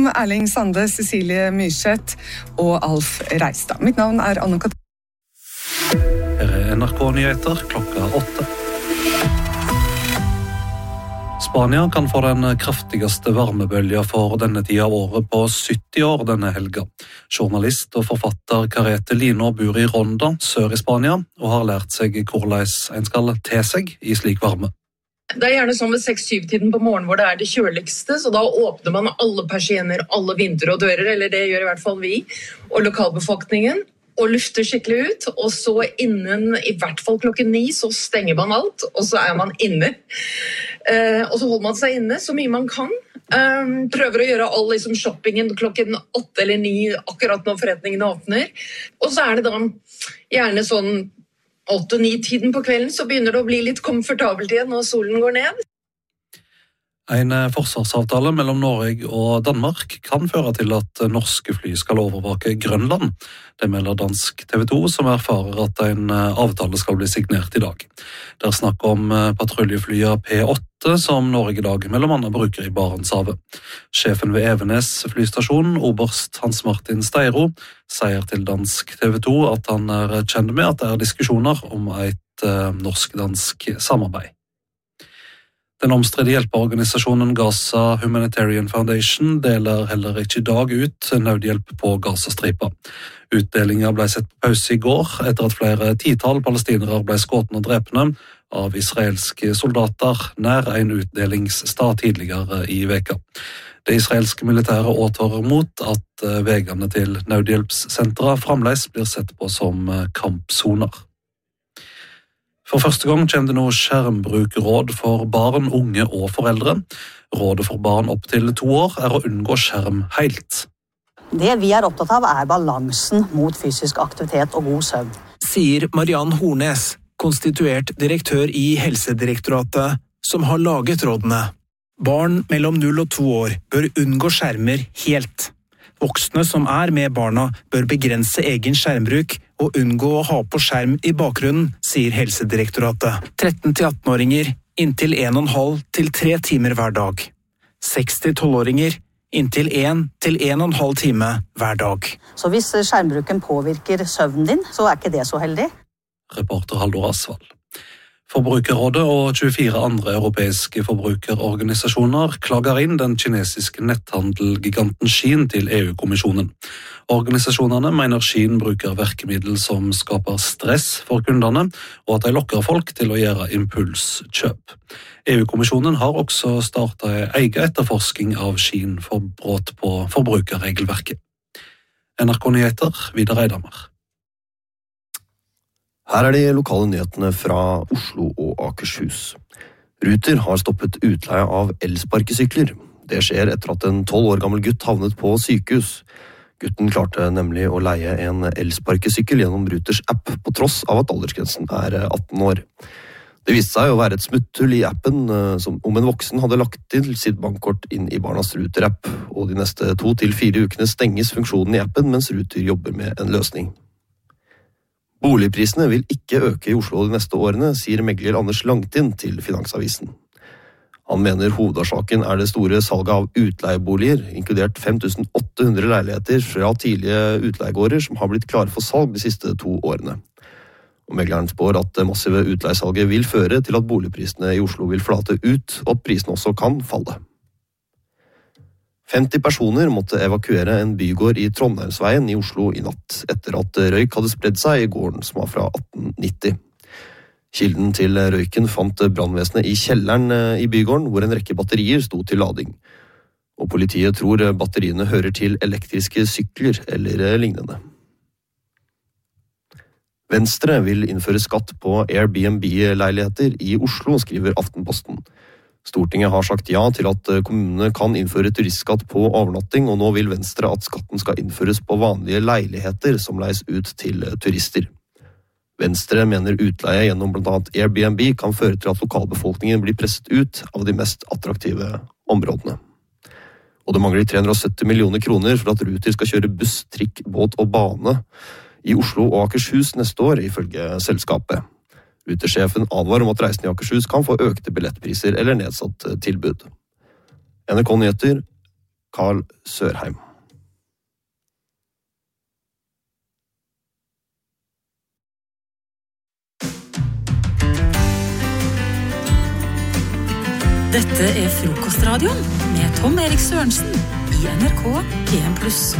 om Erling Sande, Cecilie Myrseth og Alf Reistad. Mitt navn Anne-Katrin. Her NRK-nyheter klokka 8. Spania kan få den kraftigste varmebølja for denne tida av året på 70 år denne helga. Journalist og forfatter Carete Lino bor i Ronda, sør i Spania, og har lært seg hvordan en skal te seg i slik varme. Det gjerne sånn ved 6-7-tiden på morgenen hvor det det kjøligste, så da åpner man alle persienner, alle vinduer og dører, eller det gjør i hvert fall vi, og lokalbefolkningen, og lufter skikkelig ut, og så innen i hvert fall klokken 9 så stenger man alt, og så man inne. Og så holder man seg inne så mye man kan. Prøver å gjøre all shoppingen klokken 8 eller 9 akkurat når forretningene åpner. Og så det da gjerne sånn 8-9-tiden på kvelden, så begynner det å bli litt komfortabelt igjen når solen går ned. En forsvarsavtale mellom Norge og Danmark kan føre til at norske fly skal overvåke Grønland. Det melder dansk TV 2, som erfarer at en avtale skal bli signert i dag. Det snakk om patruljeflya P8, som Norge i dag mellom annet bruker i Barentshavet. Sjefen ved Evenes flystasjon, oberst Hans Martin Steiro, sier til dansk TV 2 at han kjent med at det diskusjoner om et norsk-dansk samarbeid. Den omstridte hjelpeorganisasjonen Gaza Humanitarian Foundation deler heller ikke i dag ut nødhjelp på Gazastripa. Utdelingen ble sett på pause i går etter at flere titall palestinere ble skutt og drepne av israelske soldater nær en utdelingsstad tidligere i veka. Det israelske militæret advarer mot at veiene til nødhjelpssentra fremdeles blir sett på som kampsoner. For første gang kommer det nå skjermbrukerråd for barn, unge og foreldre. Rådet for barn opp til 2 år å unngå skjerm helt. Det vi opptatt av balansen mot fysisk aktivitet og god søvn. Sier Mariann Hornes, konstituert direktør i Helsedirektoratet, som har laget rådene. Barn mellom 0 og 2 år bør unngå skjermer helt. Voksne som med barna bør begrense egen skjermbruk og unngå å ha på skjerm i bakgrunnen, sier Helsedirektoratet. 13-18-åringer inntil 1,5 til 3 timer hver dag. 6-12-åringer inntil 1 til 1,5 time hver dag. Så hvis skjermbruken påvirker søvnen din, så ikke det så heldig. Reporter Haldor Asvald. Forbrukerrådet og 24 andre europeiske forbrukerorganisasjoner klager inn den kinesiske netthandelgiganten Shein til EU-kommisjonen. Organisasjonene mener Shein bruker verkemiddel som skaper stress for kundene, og at de lokker folk til å gjøre impulskjøp. EU-kommisjonen har også startet en egen etterforsking av Shein for brudd på forbrukerregelverket. NRK-nyheter, Vidar Eidhammer. Her de lokale nyhetene fra Oslo og Akershus. Ruter har stoppet utleie av elsparkesykler. Det skjer etter at en 12 år gammel gutt havnet på sykehus. Gutten klarte nemlig å leie en elsparkesykkel gjennom Ruters app, på tross av at aldersgrensen 18 år. Det viste seg å være et smutthull i appen, som om en voksen hadde lagt til sitt bankkort inn i barnas Ruter-app, og de neste 2 til 4 ukene stenges funksjonen i appen mens Ruter jobber med en løsning. Boligprisene vil ikke øke i Oslo de neste årene, sier megler Anders Langtin til Finansavisen. Han mener hovedårsaken det store salget av utleieboliger, inkludert 5.800 leiligheter fra tidlige utleiegårder som har blitt klare for salg de siste 2 årene. Og megleren spår at det massive utleiesalget vil føre til at boligprisene i Oslo vil flate ut, og at prisene også kan falle. 50 personer måtte evakuere en bygård i Trondheimsveien i Oslo i natt, etter at røyk hadde spredd seg i gården som var fra 1890. Kilden til røyken fant brannvesenet i kjelleren i bygården, hvor en rekke batterier sto til lading. Og politiet tror batteriene hører til elektriske sykler eller lignende. Venstre vil innføre skatt på Airbnb-leiligheter i Oslo, skriver Aftenposten. Stortinget har sagt ja til at kommunene kan innføre turistskatt på overnatting, og nå vil Venstre at skatten skal innføres på vanlige leiligheter som leies ut til turister. Venstre mener utleie gjennom blant annet Airbnb kan føre til at lokalbefolkningen blir presset ut av de mest attraktive områdene. Og det mangler 370 millioner kroner for at Ruter skal kjøre buss, trikk, båt og bane i Oslo og Akershus neste år, ifølge selskapet. Rutersjefen advarer om at reisende i Akershus kan få økte billettpriser eller nedsatt tilbud. NRK Nyheter, Carl Sørheim. Dette Frokostradioen med Tom Erik Sørensen i NRK P1+.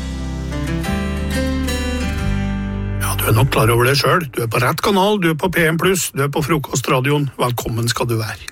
Ja, du nok klar over det selv. Du på rett kanal, du på P1+, du på Frokostradioen. Velkommen skal du være.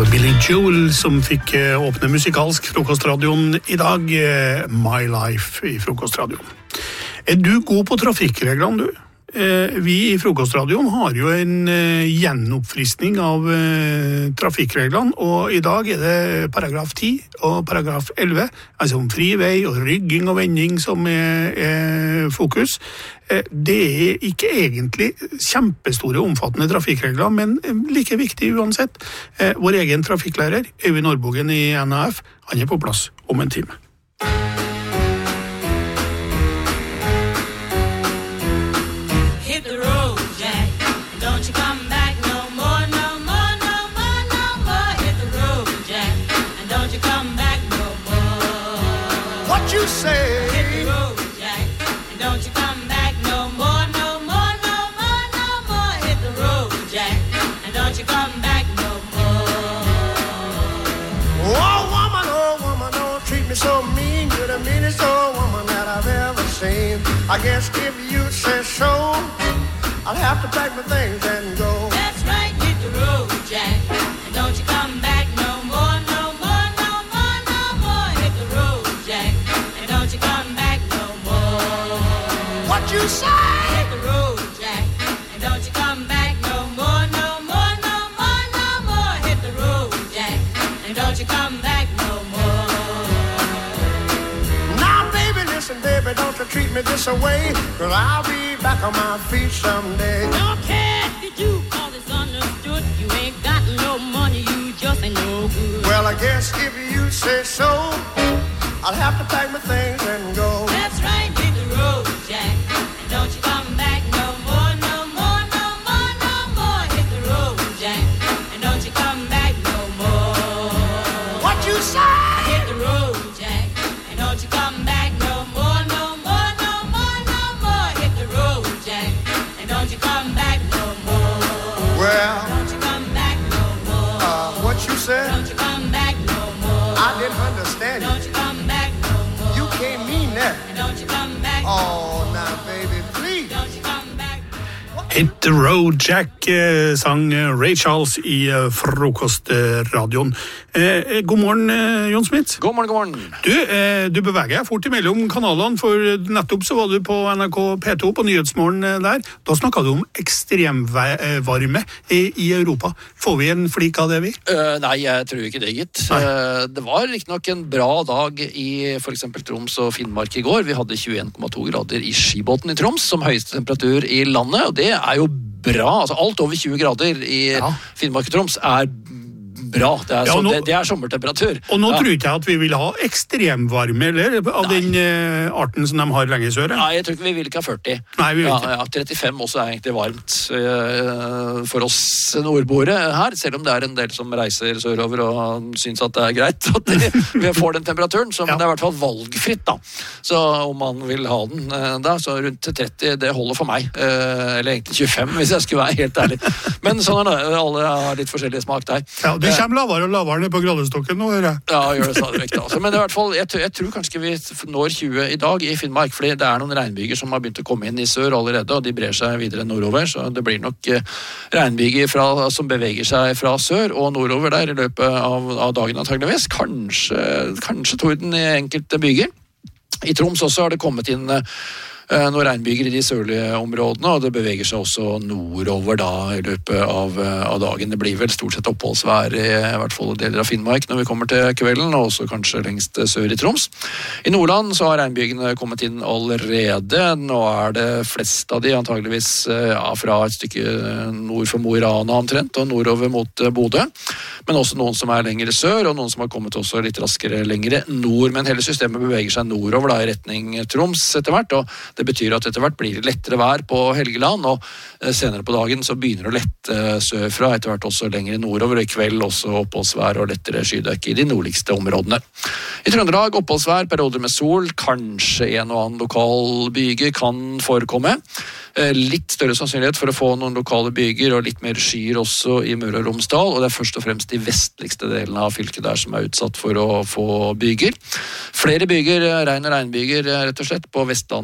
var Billy Joel som fikk åpne musikalsk frokostradioen i dag. My Life i frokostradioen. Du god på trafikkreglene, du? Vi i frokostradioen har jo en gjenoppfriskning av trafikkreglene, og i dag det paragraf 10 og paragraf 11, altså om fri vei og rygging og vending som er fokus. Det ikke egentlig kjempestore, omfattende trafikkregler, men like viktig uansett. Vår egen trafikklærer, Øyvind Årbogen i NAF, han på plass om en time. You say hit the road, Jack, and don't you come back no more, no more, no more, no more. Hit the road, Jack, and don't you come back no more. Oh woman, don't treat me so mean. You're the meanest old woman that I've ever seen. I guess if you say so, I'll have to pack my things and go. That's right, hit the road, Jack, and don't you come back no more, no more, no more, no more. Hit the road, Jack. Don't you come back no more. What you say? Hit the road, Jack, and don't you come back no more, no more, no more, no more. Hit the road, Jack, and don't you come back no more. Now, baby, listen, baby, don't you treat me this away, 'cause I'll be back on my feet someday. Don't care if you do, 'cause it's understood. You ain't got no money, you just ain't no good. Well, I guess if you say so, I'll have to pack my things and go. That's right, hit the road, Jack, and don't you come back no more, no more, no more, no more. Hit the road, Jack, and don't you come back no more. What you say? Hit the road, Jack, and don't you come back no more, no more, no more, no more. Hit the road, Jack, and don't you come back no more. Well, don't you come back no more. What you said? Don't you come back no more. I didn't understand. Don't you come back no more. You can't mean that. Don't you come back. Oh, now baby, please. Don't you come back. Hit the Road, Jack, sang Ray Charles i frokostradioen. God morgen, Jon Smith. God morgen. Du beveger deg fort imellom kanalene, for nettopp så var du på NRK P2 på Nyhetsmorgen der. Da snakket du om ekstremvarme i Europa. Får vi en flik av det, vi? Nei, jeg tror ikke det, gitt. Det var riktignok en bra dag i for eksempel Troms og Finnmark i går. Vi hadde 21,2 grader i Skibotn i Troms som høyeste temperatur i landet, og det jo bra. Altså, alt over 20 grader i Finnmark og Troms bra. Det sommertemperatur. Og nå tror ikke jeg at vi vil ha ekstremvarme, eller? Av den arten som de har lenge i sør. Nei, jeg tror ikke vi vil ikke ha 40. Nei, vi vil ikke. 35 også egentlig varmt for oss nordboere her, selv om det en del som reiser sørover og synes at det greit at vi får den temperaturen, som det i hvert fall valgfritt da. Så om man vil ha den da, så rundt 30, det holder for meg. Eller egentlig 25, hvis jeg skulle være helt ærlig. Men sånn det. Alle har litt forskjellig smak der. Ja, det kommer lavere og lavere ned på gradestokken nå, hører jeg. Ja, gjør det stadig vekk da. Men i hvert fall, jeg tror kanskje vi når 20 i dag i Finnmark, fordi det noen regnbyger som har begynt å komme inn i sør allerede, og de brer seg videre nordover, så det blir nok regnbyger som beveger seg fra sør og nordover der i løpet av dagen antageligvis. Kanskje torden i enkelte byger. I Troms også har det kommet inn noen regnbyger i de sørlige områdene, og det beveger seg også nordover da i løpet av dagen. Det blir vel stort sett oppholdsvær i hvert fall deler av Finnmark når vi kommer til kvelden, og også kanskje lengst sør i Troms. I Nordland så har regnbygene kommet inn allerede. Nå det flest av de antageligvis fra et stykke nord for Mo i Rana omtrent, og nordover mot Bodø. Men også noen som lengre sør, og noen som har kommet også litt raskere lengre nord. Men hele systemet beveger seg nordover da i retning Troms etter hvert, og det betyr at etter hvert blir det lettere vær på Helgeland, og senere på dagen så begynner det å lette sørfra, etter hvert også lenger nordover, i kveld også oppholdsvær og lettere skydekke i de nordligste områdene. I Trøndelag oppholdsvær, perioder med sol, kanskje en og annen lokal byge kan forekomme. Litt større sannsynlighet for å få noen lokale byger og litt mer skyer også i Møre og Romsdal, og det først og fremst de vestligste delene av fylket der som utsatt for å få byger. Flere byger, regn- og regnbyger rett og slett på Vestlandet sør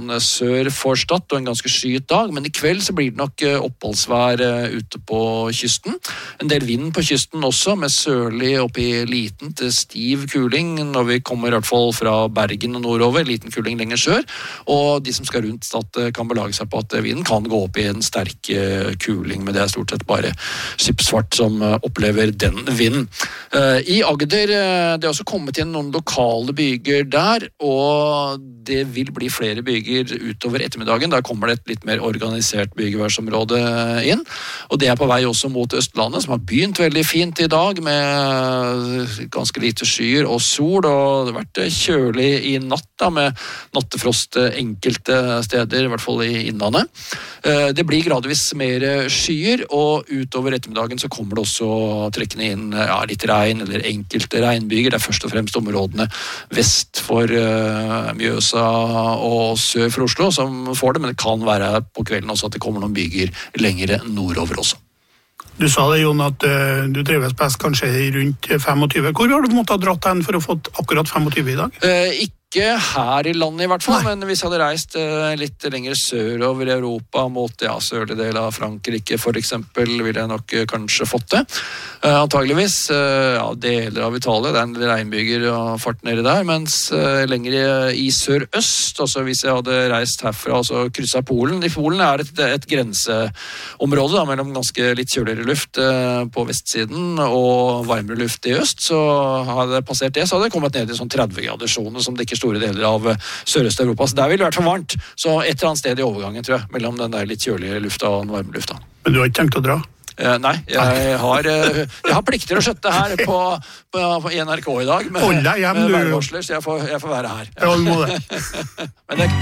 sør for Stad og en ganske skyet dag, men i kveld så blir det nok oppholdsvær ute på kysten. En del vind på kysten også, med sørlig opp i liten til stiv kuling når vi kommer i hvert fall fra Bergen og nordover, liten kuling lenger sør, og de som skal rundt Stad kan belage seg på at vinden kan gå opp i en sterk kuling, men det er stort sett bare skipsfart som opplever den vinden. I Agder, det er også kommet inn noen lokale byger der, og det vil bli flere byger utover ettermiddagen. Der kommer det et litt mer organisert bygeværsområde inn, og det er på vei også mot Østlandet, som har begynt veldig fint i dag, med ganske lite skyer og sol, og det har vært kjølig i natt da, med nattefrost enkelte steder, i hvert fall i innlandet. Det blir gradvis mer skyer, og utover ettermiddagen så kommer det også trekkende inn litt regn, eller enkelte regnbyger. Det er først og fremst områdene vest for Mjøsa og sør for Oslo som får det, men det kan være på kvelden også at det kommer noen byger lenger nordover også. Du sa det, Jon, at du trives best kanskje rundt 25. Hvor har du måttet ha dratt den for å få akkurat 25 i dag? Ikke her i landet i hvert fall, men hvis jeg hadde reist litt lenger sørover i Europa mot sørlig del av Frankrike for eksempel, ville jeg nok kanskje fått det. Antageligvis, deler av Italia, det er en del regnbyger og fart nede der, mens lenger i sør-øst, altså hvis jeg hadde reist herfra og krysset Polen. I Polen er et grenseområde da, mellom ganske litt kjøligere luft på vestsiden og varmere luft i øst, så hadde jeg passert det, så hadde jeg kommet ned i sånn 30-graderssone som det ikke store deler av Sørøst-Europa. Så der vil det vært for varmt. Så et eller annet sted i overgangen, tror jeg, mellom den der litt kjølige lufta og den varme lufta. Men du har ikke tenkt å dra? Nei, jeg har plikter å skjøtte her på NRK i dag med værvarsler, så jeg får være her. Ja, du må det. Men det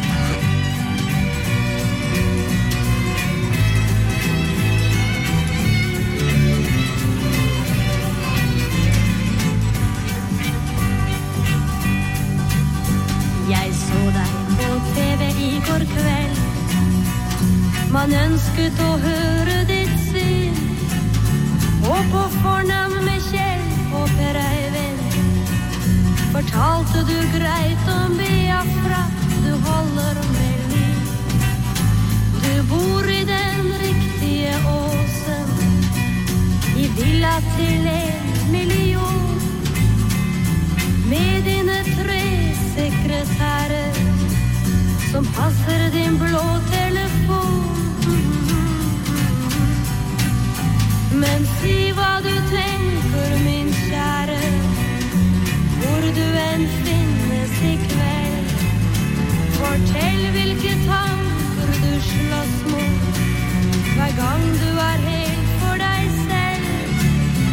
Jeg så deg på TV i går kveld. Man ønsket å høre ditt syn, og på fornavn med Kjell og Per Eivind fortalte du greit om Biafra, du holder med liv. Du bor i den riktige åsen, i villa til 1 million, med dine 3 sekretærer som passer din blå telefon. Men si hva du tenker, min kjære, hvor du enn finnes i kveld. Fortell hvilke tanker du slåss mot hver gang du er helt for deg selv.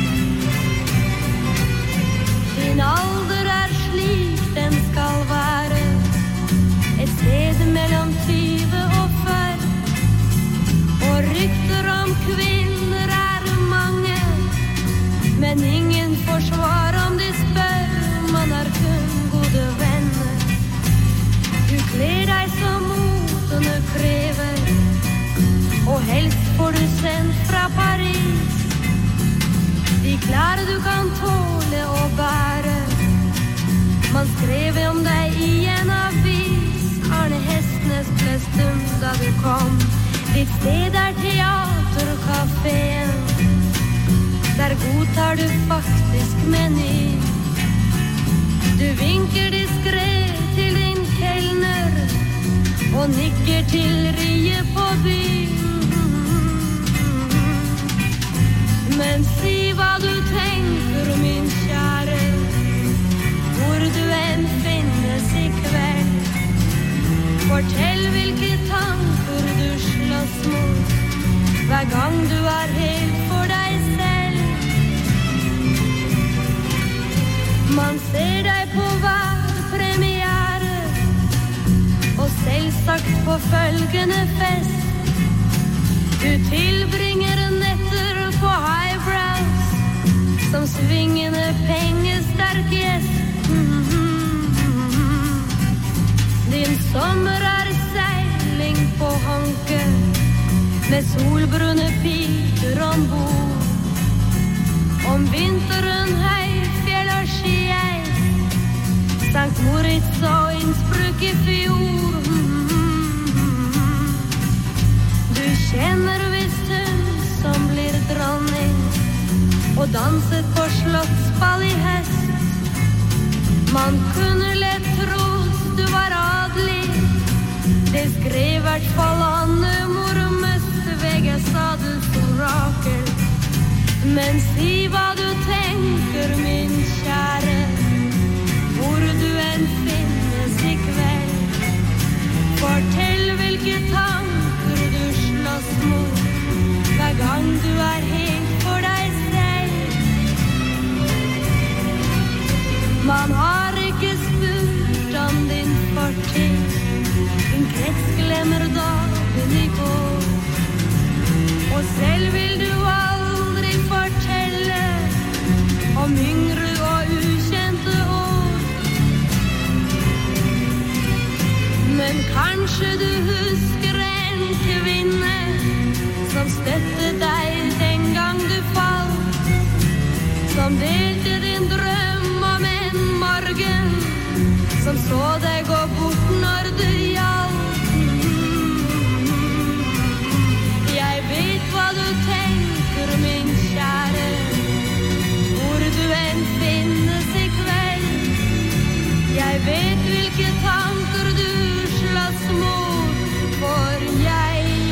Din alder er slik den skal være, et sted mellom 20 og 40, og rykter om kvinner er mange, men ingen får svar om de spør, man er kun gode venner. Du kler deg som motene krever, og helst får du sendt fra Paris de klær du kan tåle å bære. Man skrev om deg i en avis, Arne Hestnes ble stum da du kom. Ditt sted er teaterkaféen, der godtar du faktisk meny. Du vinker diskret til din kelner, og nikker til riet på byen. Men si hva du tenker, min kjære, hvor du enn finnes i kveld. Fortell hvilke tanker du slåss mot hver gang du er helt for deg selv. Man ser deg på hver premiere, og selvsagt på følgende fest. Du tilbringer netter på highbrows, som svingende pengesterk gjest. Din sommer er seiling på hanke, med solbrune piker ombord. Om vinteren høyfjell og skieis, Sankt Moritz og Innsbruck i fjor. danset på slottsball I høst. Man kunne lett tro du var adelig. Det skrev hvert fall Anne Mormøst Vegas adelsorakel. Men si hva du tenker, min kjære, hvor du enn finnes I kveld. Fortell hvilke tanker du slåss mot hver gang du helt for deg selv. Man har ikke spurt om din fortid, din krets glemmer dagen I går. Og selv vil du aldri fortelle om yngre og ukjente år. Men kanskje du husker en kvinne som støtte deg den gang du falt, som delte din drøm om en morgen, som så deg gå bort når det gjaldt. Jeg vet hva du tenker, min kjære, hvor du enn finnes I kveld. Jeg vet hvilke tanker du slåss mot, for jeg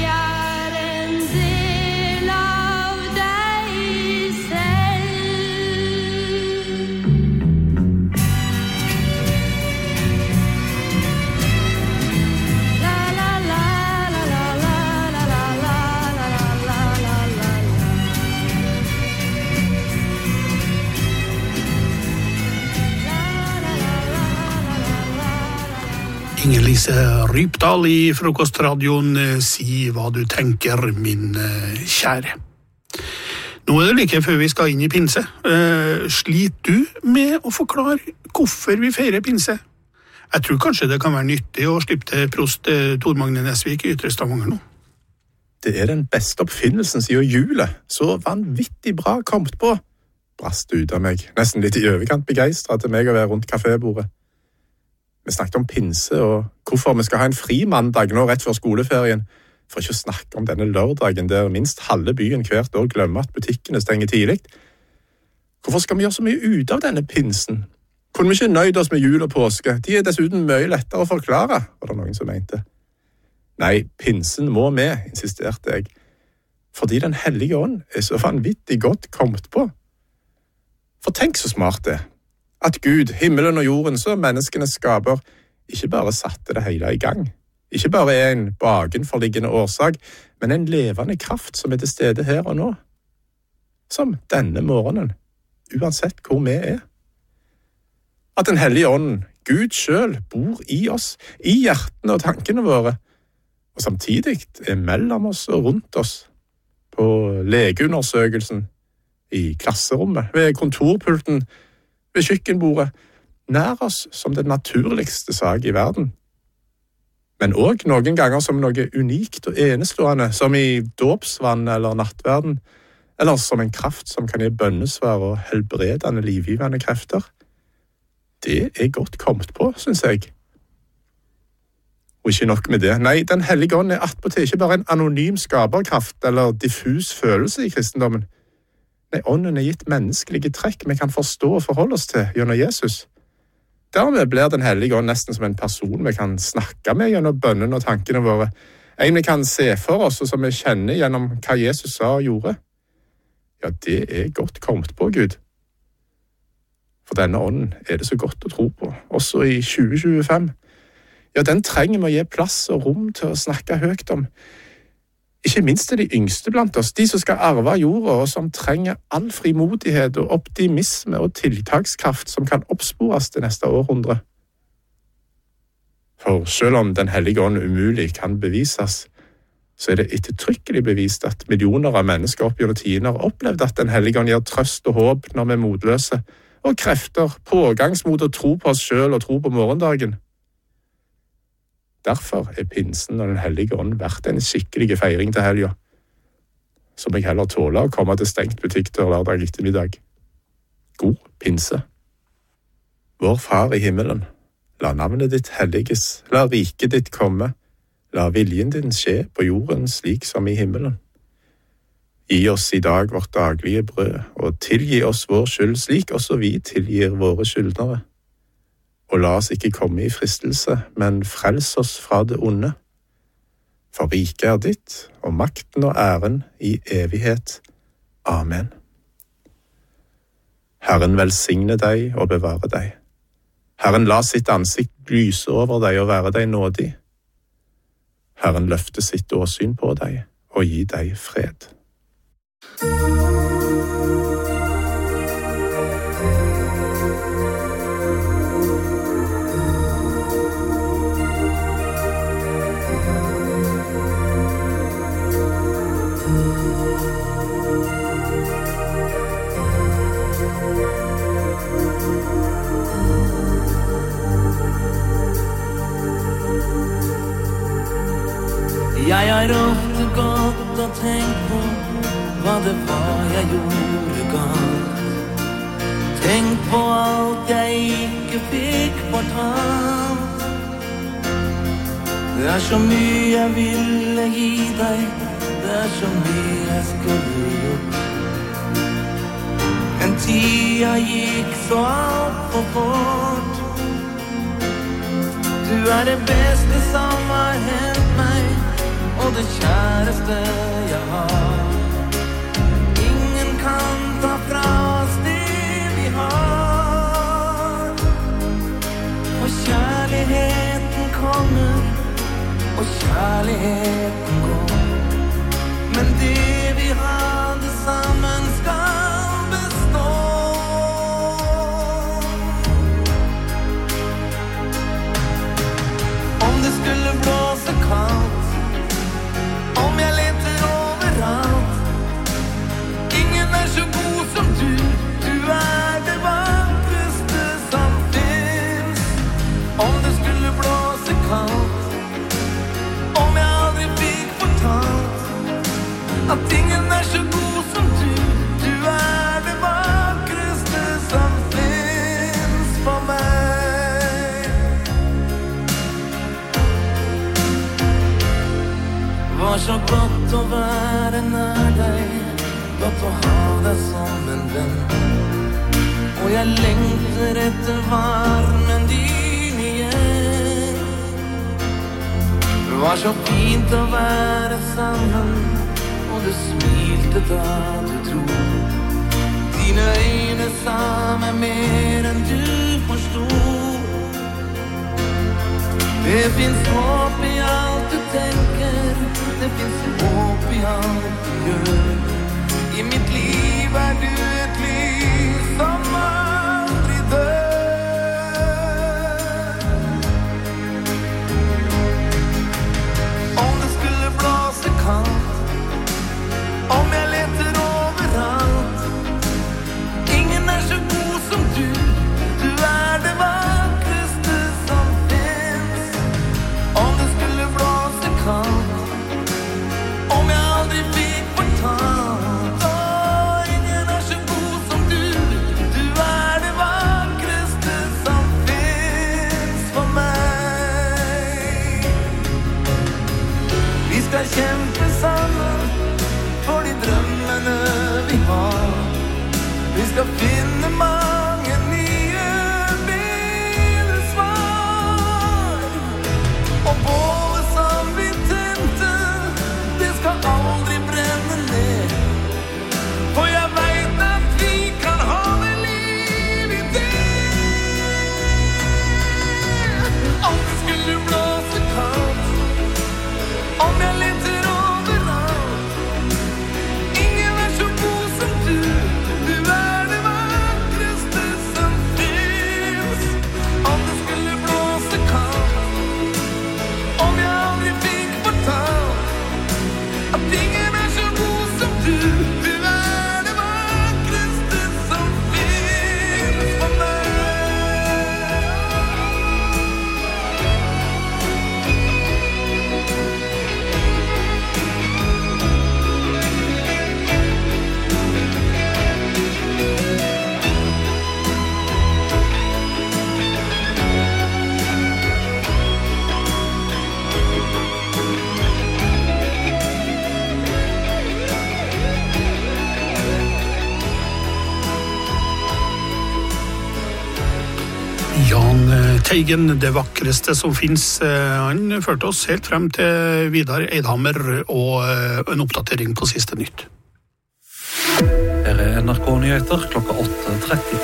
Inger-Lise Rypdal I Frokostradioen. Si hva du tenker, min kjære. Nå det like før vi skal inn I pinse. Sliter du med å forklare hvorfor vi feirer pinse? Jeg tror kanskje det kan være nyttig å slippe til prost Tor Magne Nesvik I Ytre Stavanger nå. Det den beste oppfinnelsen siden julet. Så vanvittig bra kommet på. Brast ut av meg. Nesten litt I overkant begeistret til meg å være rundt kafébordet. Vi snakket om pinse og hvorfor vi skal ha en fri mandag nå rett før skoleferien, for ikke å snakke om denne lørdagen der minst halve byen hvert år glemmer at butikkene stenger tidlig. Hvorfor skal vi gjøre så mye ut av denne pinsen? Kunne vi ikke nøyd oss med jul og påske? De dessuten mye lettere å forklare, var det noen som mente. Nei, pinsen må med, insisterte jeg, fordi den hellige ånd så vanvittig godt kommet på. For tenk så smart det. At Gud, himmelen og jorden, så menneskene skaper, ikke bare satte det hele I gang. Ikke bare en bakenforliggende årsak, men en levende kraft som til stede her og nå. Som denne morgenen, uansett hvor vi At den hellige ånden, Gud selv, bor I oss, I hjertene og tankene våre, og samtidig mellom oss og rundt oss. På legeundersøkelsen, I klasserommet, ved kontorpulten, ved kjøkkenbordet, nær oss som den naturligste sak I verden. Men også noen ganger som noe unikt og enestående, som I dåpsvann eller nattverden, eller som en kraft som kan gi bønnesvar og helbredende livgivende krefter. Det godt kommet på, synes jeg. Og ikke nok med det. Nei, den hellige ånd attpåtil ikke bare en anonym skaperkraft eller diffus følelse I kristendommen. Nei, ånden gitt menneskelige trekk vi kan forstå og forholde oss til gjennom Jesus. Dermed blir den hellige ånd nesten som en person vi kan snakke med gjennom bønnen og tankene våre. En vi kan se for oss og som vi kjenner gjennom hva Jesus sa og gjorde. Ja, det godt kommet på, Gud. For denne ånden det så godt å tro på, også I 2025. Ja, den trenger vi å gi plass og rom til å snakke høyt om. Ikke minst de yngste blant oss, de som skal arve jorda, og som trenger all frimodighet og optimisme og tiltakskraft som kan oppspores til neste århundre. For selv om den hellige ånd umulig kan bevises, så det ettertrykkelig bevist at millioner av mennesker opp gjennom tidene har opplevd at den hellige ånd gir trøst og håp når vi motløse, og krefter, pågangsmot og tro på oss selv og tro på morgendagen. Derfor pinsen og den hellige ånd vært en skikkelig feiring til helga, som jeg heller tåler å komme til stengt butikk til lørdag ettermiddag. God pinse. Vår Far I himmelen, la navnet ditt helliges, la riket ditt komme, la viljen din skje på jorden slik som I himmelen. Gi oss i dag vårt daglige brød, og tilgi oss vår skyld, slik også vi tilgir våre skyldnere. Og la oss ikke komme i fristelse, men frels oss fra det onde. For riket ditt, og makten og æren i evighet. Amen. Herren velsigne deg og bevare deg. Herren la sitt ansikt lyse over deg og være deg nådig. Herren løfte sitt åsyn på deg og gi deg fred. Jeg har ofte gått og tenkt på hva det var jeg gjorde galt. Tenk på alt jeg ikke fikk fortalt. Det så mye jeg ville gi deg, det så mye jeg skulle gjort. Men tida gikk så alt for fort. Du det beste som har hendt meg, og det kjæreste jeg har. Ingen kan ta fra oss det vi har. Og kjærligheten kommer, og kjærligheten går. Men det vi hadde sammen skal bestå. Om det skulle blåse kaldt, om jeg leter overalt, ingen så god som du. Du det vakreste som finnes. Om det skulle blåse kaldt, om jeg aldri fikk fortalt at ingen så god som du. Du det vakreste som finnes for meg. Var så godt å være nær deg, godt å ha deg som en venn. Og jeg lengter etter varmen din igjen. Det var så fint å være sammen, og du smilte da du dro. Dine øyne sa meg mer enn du forstod. Det finns håp i alt du tenker, det finns håp i alt du gjør. I mitt liv du et lys som aldri dør. Om det skulle blåse kaldt, om jeg leter overalt, ingen så god som du. Du det vakreste som finnes. Om det skulle blåse kaldt, om jeg aldri fikk fortalt, ingen så god som du. Du det vakreste som finnes for meg. Vi skal kjempe sammen for de drømmene vi har. Vi skal finne mange nye bilsvar. Og bålet som vi tente, det skal aldri brenne ned. For jeg vet at vi kan ha det liv i det. Om det skulle blåse kaldt, om jeg leter overalt, ingen så god som du. Du det vakreste Teigen, det vakreste som finnes. Han førte oss helt frem til Vidar Eidhammer og en oppdatering på siste nytt. Her er NRK-nyheter klokka 8:30.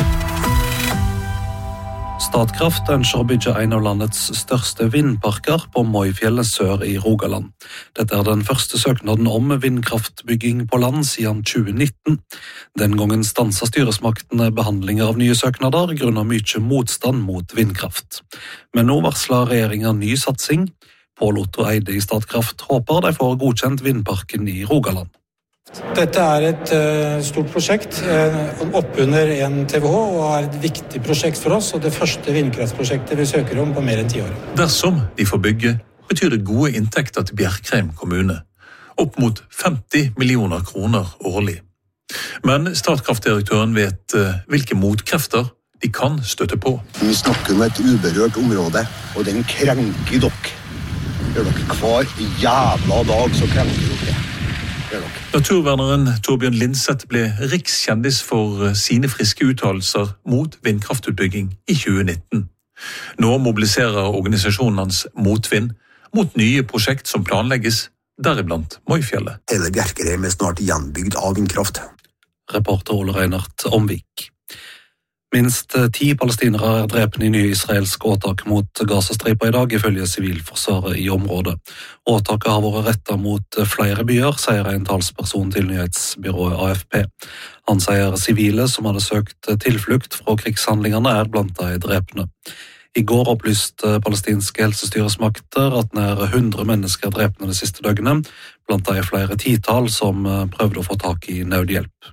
Statkraft ønsker å bygge en av landets største vindparker på Moifjellet sør i Rogaland. Dette er den første søknaden om vindkraftbygging på land siden 2019. Den gangen stanset styresmaktene behandlinger av nye søknader grunnet mye motstand mot vindkraft. Men nå varsler regjeringen ny satsing. Pål Otto Eide i Statkraft håper de får godkjent vindparken i Rogaland. Dette er et stort prosjekt, oppunder 1 TWh, og er et viktig prosjekt for oss, og det første vindkraftprosjektet vi søker om på mer enn 10 år. Dersom de får bygge, betyr det gode inntekter til Bjerkreim kommune. Opp mot 50 millioner kroner årlig. Men Statkraftdirektøren vet hvilke motkrefter de kan støtte på. Vi snakker om et uberørt område, og den krenker dere. Gjør dere hver jævla dag, så krenker dere. Naturverneren Torbjørn Lindseth ble rikskjendis for sine friske uttalelser mot vindkraftutbygging i 2019. Nå mobiliserer organisasjonen hans Motvind mot nye prosjekt som planlegges, deriblant Moifjellet. Hele Bjerkreim er snart gjenbygd av vindkraft. Reporter Ole Reinhardt Omvik. Minst 10 palestinere er drept i nye israelske åtak mot Gazastripa i dag, ifølge sivilforsvaret i området. Åtaket har vært rettet mot flere byer, sier en talsperson til nyhetsbyrået AFP. Han sier sivile som hadde søkt tilflukt fra krigshandlingene er blant de drepne. I går opplyste palestinske helsestyresmakter at nær 100 mennesker er drepne det siste døgnet, blant de flere titall som prøvde å få tak i nødhjelp.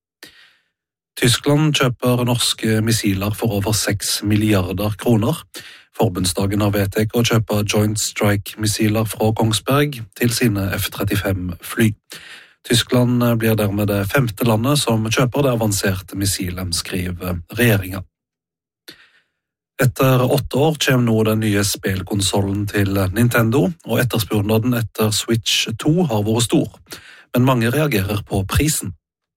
Tyskland kjøper norske missiler for over 6 milliarder kroner. Forbundsdagen har vedtatt å kjøpe Joint Strike-missiler fra Kongsberg til sine F-35-fly. Tyskland blir dermed det 5. landet som kjøper det avanserte missilet, skriver regjeringen. Etter 8 år kommer nå den nye spillkonsolen til Nintendo, og etterspurnaden etter Switch 2 har vært stor. Men mange reagerer på prisen.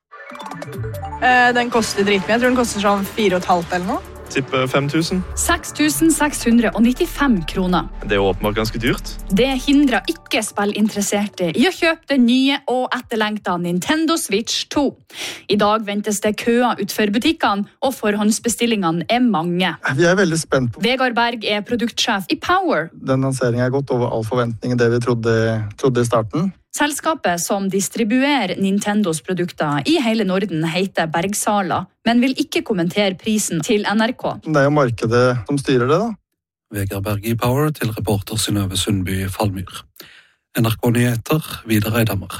Den koster dritmye. Jeg tror den koster sånn 4,5 eller noe. Tipper 5.000. 6.695 kroner. Det er åpenbart ganske dyrt. Det hindrer ikke spillinteresserte i å kjøpe den nye og etterlengta Nintendo Switch 2. I dag ventes det køer utfor butikkene, og forhåndsbestillingene er mange. Vi er veldig spent på. Vegard Berg er produktsjef i Power. Den lanseringen er gått over all forventning det vi trodde i starten. Selskapet som distribuerer Nintendos produkter i hele Norden heter Bergsala, men vil ikke kommentere prisen til NRK. Det er jo markedet som styrer det, da. Vegard Berg i Power til reporter Synnøve Sundby Fallmyr. NRK-nyheter, Vidar Eidhammer.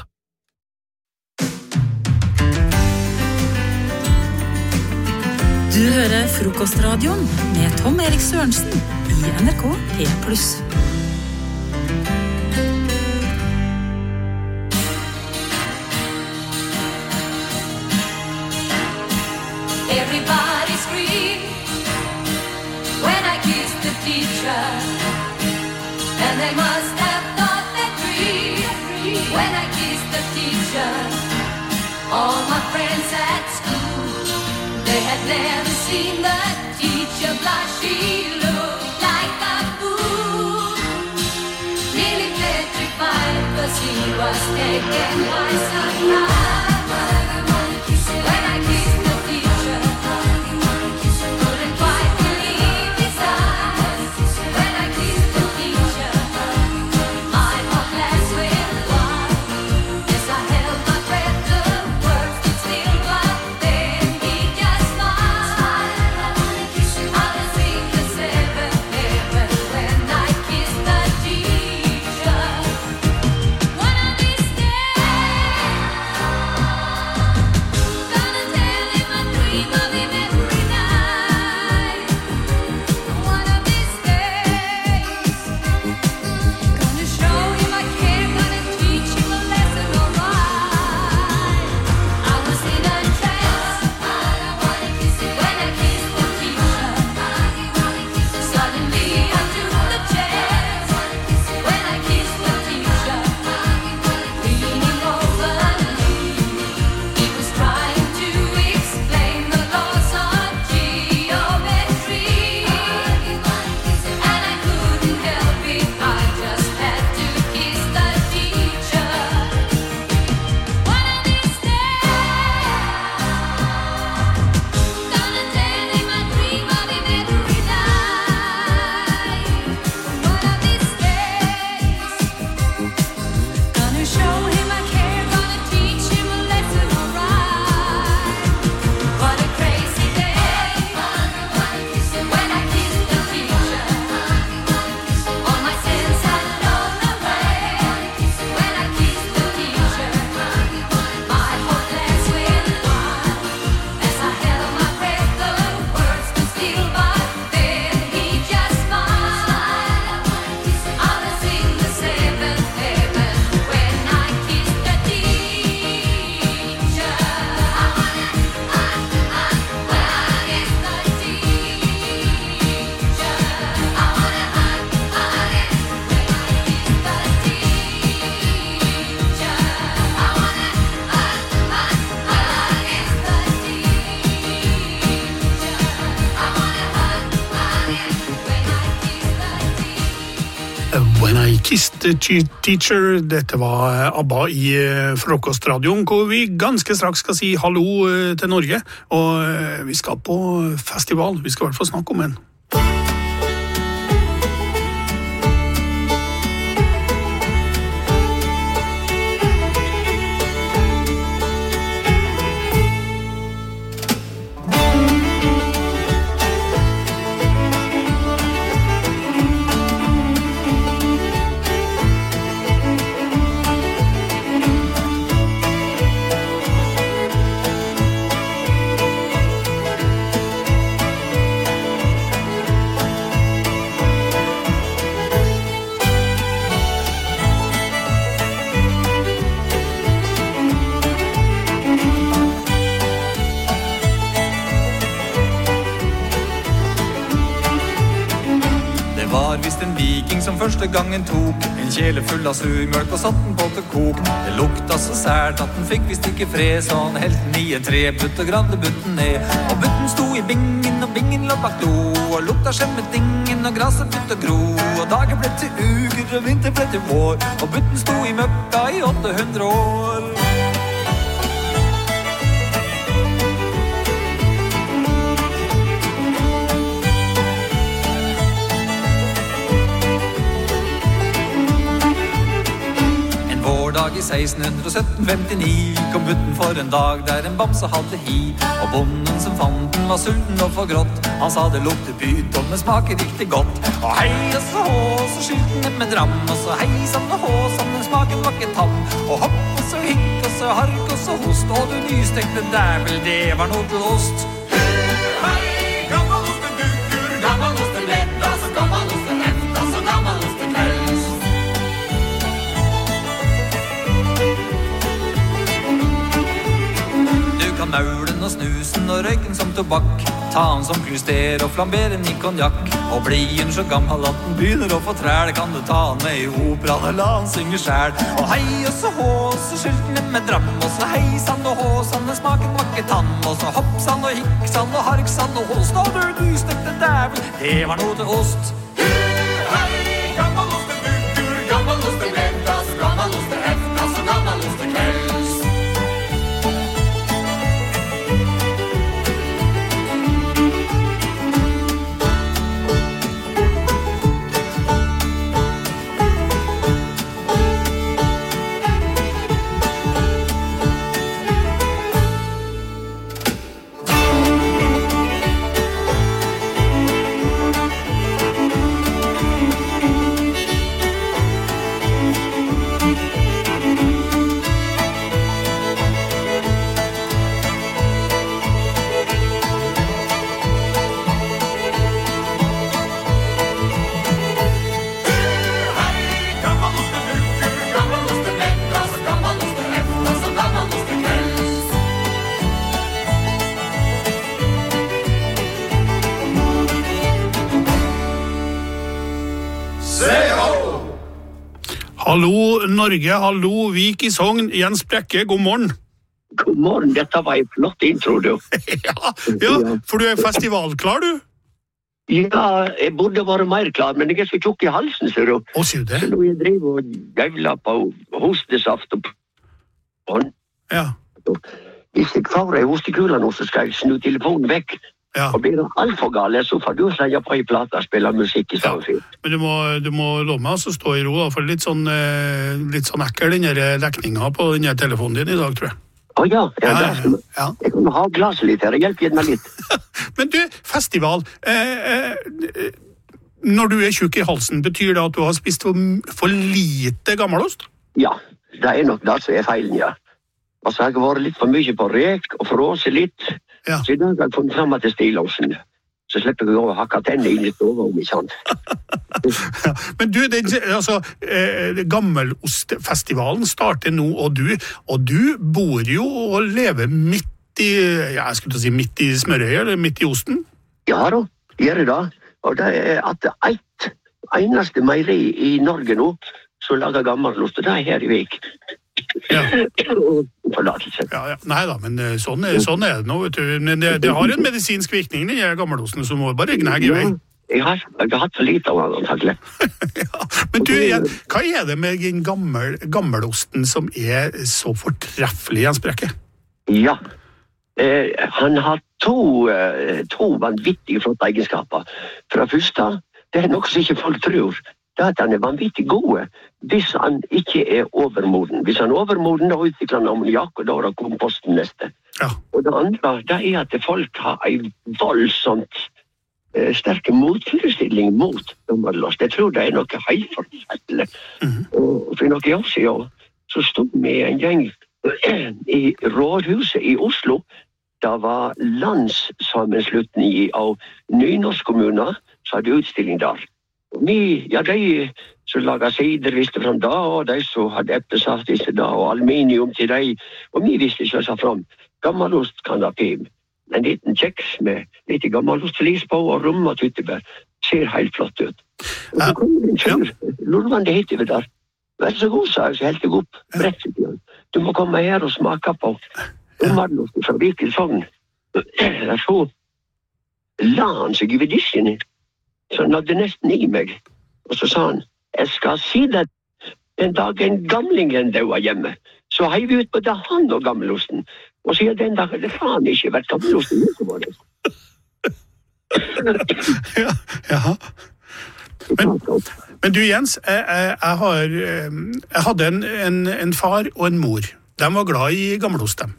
Du hører Frokostradioen med Tom Erik Sørensen i NRK P+. Everybody scream when I kissed the teacher, and they must have thought that dream when I kissed the teacher. All my friends at school, they had never seen the teacher blush. She looked like a fool, nearly petrified, 'cause he was taken by surprise. When I kissed the teacher, couldn't quite believe his eyes. When I kissed the teacher, my heart glassed with wine. Yes, I held my breath, the words stood still, but then he just smiled. I was in the 7th heaven when I kissed the teacher. One of these days When I Kissed the Teacher. Dette var ABBA i Frokostradioen, hvor vi ganske straks skal si hallo til Norge. Og vi skal på festival. Vi skal I hvert fall snakke om en. Som første gangen tok en kjele full av surmjølk og satt den på til kok. Det lukta så sært at den fikk visst ikke fred, så han helt den I en trebutt og gravde butten ned. Og butten sto I bingen, og bingen lå bak do, og lukta skjemmetingen, og gresset begynte å gro. Og dagen ble til uker, og vinter ble til vår, og butten sto I møkka I 800 år. Dag I 1617-59 kom butten for en dag der en bamse hadde hi. Og bonden som fant den var sulten og for grått. Han sa det lukter pyton, men smaker riktig godt. Og hei og så hå, så skylte den med dram. Og så hei sann og hå, sann den smaken var ikke tam. Og hopp og så hikk og så hark og så host. Og du nystekte dævel, det var noe til ost. Hei, gammelosten dukker, gammelosten letta, så gammelosten efta, så gammelosten kvelds. Maulen og snusen og røyken som tobakk. Ta han som klyster og flambere den I konjakk. Og blir han så gammel at den begynner å få træl, kan du ta han med I operaen og la han synge selv. Og hei og så hå, så skylte den med dram. Og så hei sann og hå, sann den smaken var ikke tann. Og så hopp sann og hikk sann og hark sann og host. Og du nystekte dævel, det var noe til ost. Hei, gammelosten dukker, gammelosten leddas, gammelosten heftas og gammelosten kvelds. Hallo Norge, hallo Vik I Sogn, Jens Brekke, god morgen. God morgen, dette var en flott intro, du. ja, for du festivalklar, du? Ja, jeg burde være mer klar, men jeg så tjukk I halsen, ser du. Å, sier du det? Så nå jeg driver og gøvler på hostesaft og Ja. Hvis jeg får en hostekula nå, så skal jeg snu telefonen vekk. Ja. Og blir det alt for gale, så får du slenge på en plate og spille musikk I stedet. Men du må love meg å stå I ro, da, for litt sånn ekkel den dekninga på den telefonen din I dag, tror jeg. Å ja. Jeg kan ha glaset litt her, hjelp igjen meg litt. Men du, festival, når du tjukk I halsen, betyr det at du har spist for lite gammelost? Ja, det nok det som feilen, ja. Og så har jeg vært litt for mye på rek og fråse litt. Ja. Så I dag har jeg funnet frem til stillåsen. Så slipper jeg å hakke tennene inn I stova om I sant. Ja, men du, gammelostfestivalen starter nå, og du bor jo og lever midt I, jeg skulle si midt I smørøyet, eller midt I osten? Ja da, gjør det da. Og det at det eneste meieri I Norge nå, så lager gammelost, og det her I Vik. Ja. Forlatelse. Ja. Nei da, men sånn er det nå, vet du. Men det har en medisinsk virkning, den gammelosten, som må bare gnage I vei. Jeg har hatt for lite av den, antagelig. Ja, Men du, hva det med den gammelosten som så fortreffelig, Jens Brekke? Ja, han har to vanvittige flotte egenskaper. For det første, det noe som ikke folk tror, det at han vanvittig god hvis han ikke overmoden. Hvis han overmoden, da utvikler han ammoniak, og da det komposten neste. Ja. Og det andre, det at folk har en voldsomt sterke motforestilling mot gammelost. Jeg tror det noe helt forferdelig. Og for noen år siden, så stod vi en gjeng i Rådhuset i Oslo. Det var landssammenslutning av nynorskkommuner som hadde utstilling der. Og de som laget sider visste frem da, og de som hadde eplesaft visste da, og aluminium til de. Og vi visste ikke seg frem. Gammelost kan ha pim. En liten kjeks med litt gammelostflis på og rom og tyttebær. Ser helt flott ut. Og så kom det en kjør. Lurvande hit over der. Vær så god, sa jeg, så helt jeg opp. Brettsetjen. Du må komme her og smake på gammelost fra Vikel Sogn. Så la han seg i vedisjen. Så han hadde nesten i meg. Og så sa han, jeg skal si det den dagen gamlingen døde hjemme. Så heiv vi ut på det han og gammelosten. Og sier den dagen det faen ikke vært gammelosten. Ja. Men du Jens, jeg hadde en far og en mor. De var glad i gammelost, dem.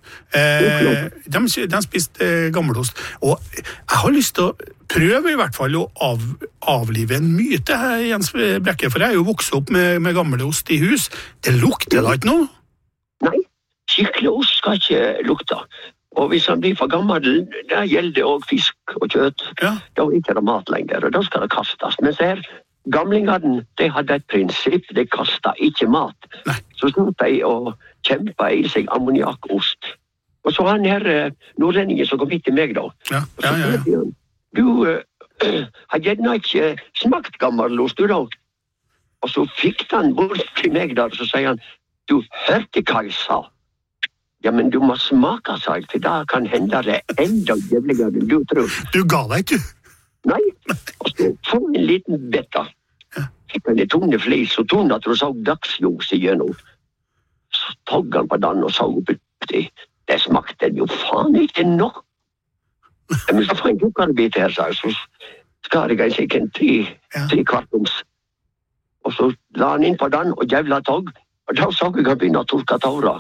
De spiste gammelost. Og jeg har lyst til å prøve i hvert fall å avlive en myte her, Jens Brekke, for jeg jo vokst opp med gammelost i hus. Det lukter da ikke noe? Nei, skikkelig ost skal ikke lukte. Og hvis han blir for gammel, det gjelder også fisk og kjøtt. Da er ikke det mat lenger, og da skal det kastes. Men så gamlingene, de hadde et prinsipp, de kastet ikke mat. Nei. Så stod de og kjempet i seg ammoniakost. Og så han her nordlendingen som kom hit til meg da. Ja. Du har gjerne ikke smakt gammelost, du da. Og så fikk han bort til meg der, og så sier han, du hørte hva jeg sa. Ja, men du må smake, sa jeg, for da kan hende det enda jævligere enn du tror. Du ga deg ikke? Nei, og så få en liten betta. Fikk han i tunge flis, og tunne at du så dagsljus igjennom. Så tog han på den og så opp uti. Det smakte jo faen ikke nok. Men så får en kukkerbit her, sa jeg, så skar jeg sikkert 3 kvartums. Og så la han inn på den og jævla tog, og da så jeg han begynne å torke tåra.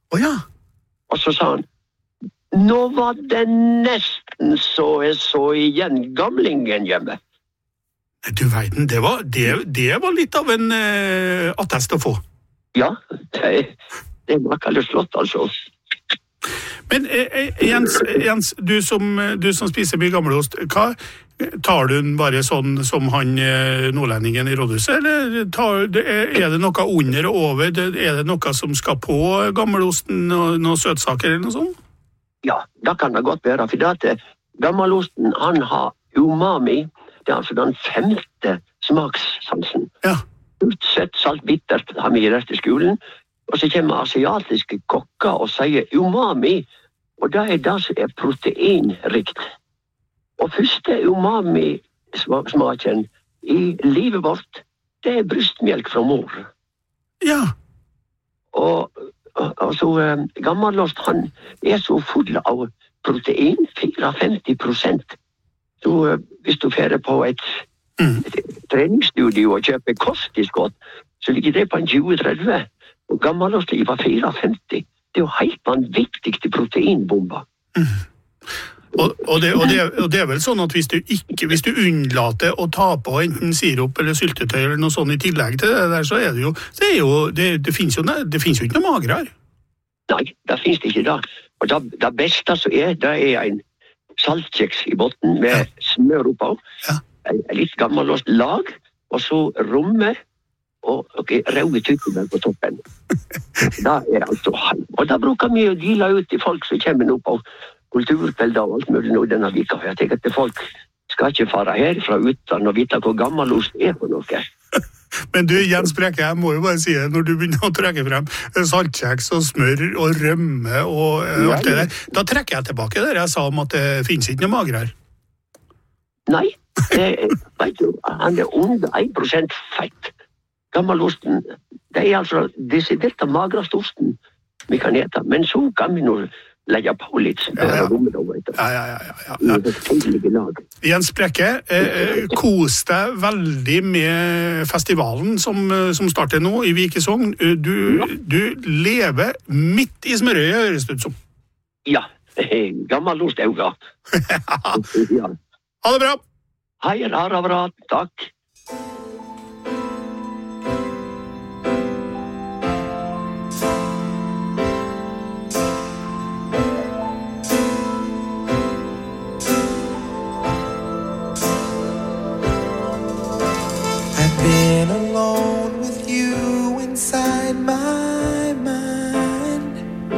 Og så sa han, nå var det nesten så jeg så igjen gamlingen hjemme. Du verden, det var litt av en attest å få. Ja, det var kallet slått, altså. Men Jens, du som spiser mye gammelost, hva tar du den bare sånn som han nordlendingen i rådhuset, eller er det noe under og over? Er det noe som skal på gammelosten, noen søtsaker eller noe sånt? Ja, det kan det godt være, for det at gammelosten, han har umami, det er altså den 5. smakssansen. Ja. Utsett, salt, bittert, har vi lært i skolen, og så kommer asiatiske kokker og sier umami, og det det som proteinrikt. Og første umami-smaken i livet vårt, det brystmjølk fra mor. Ja. Og så gammelost, han så full av protein, 54%. Så hvis du færer på et treningsstudio og kjøper kosttilskudd, så ligger det på en 20-30. Og gammelost var 54. Det jo helt vanvittig til proteinbomber. Og det vel sånn at hvis du unnlater å ta på enten sirup eller syltetøy eller noe sånt i tillegg til det der, så det finnes jo ikke noe mager her. Nei, det finnes det ikke da. Og det beste som det en saltkjeks i botten med smør oppå, en litt gammelost lag, og så rommer og røde tyttebær på toppen. Det altså halv. Og da bruker vi å dele ut til folk som kommer nå på kulturkvelder og alt mulig nå denne vika. Jeg tenker at folk skal ikke fare herfra uten å vite hvor gammelost for noe. Men du, Jens Brekke, jeg må jo bare si det, når du begynner å trekke frem saltkjeks og smør og rømme og alt det der, da trekker jeg tilbake det jeg sa om at det finnes ikke noe mager her. Nei, vet du, han under 1% fett. gammelosten, det altså desidert den magreste osten vi kan ete, men så kan vi nå legge på litt smør og rommet over etter. Ja. Jens Brekke, kos deg veldig med festivalen som starter nå i Vikesogn. Du lever midt i smørøyet, høres det ut som. Ja, gammelost auga. Ja. Ha det bra! Hei, bra, takk. Been alone with you inside my mind,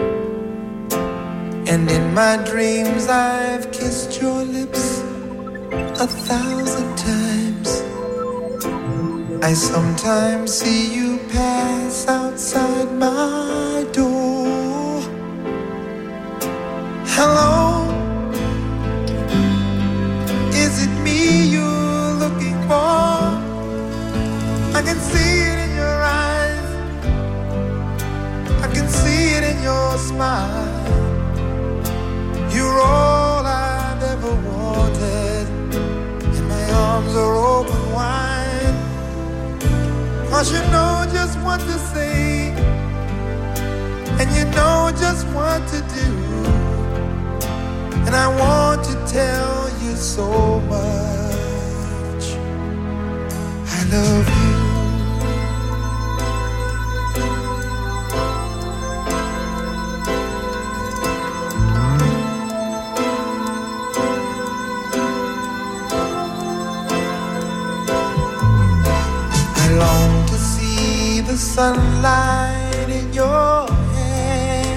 and in my dreams I've kissed your lips 1,000 times. I sometimes see you pass outside my door. Hello, is it me you're looking for? I can see it in your eyes, I can see it in your smile. You're all I've ever wanted, and my arms are open wide. 'Cause you know just what to say, and you know just what to do, and I want to tell you so much. I love you. The sunlight in your hair,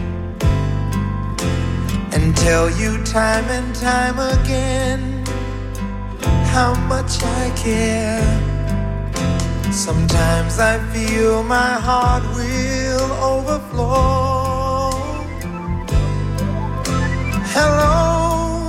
and tell you time and time again how much I care. Sometimes I feel my heart will overflow. Hello,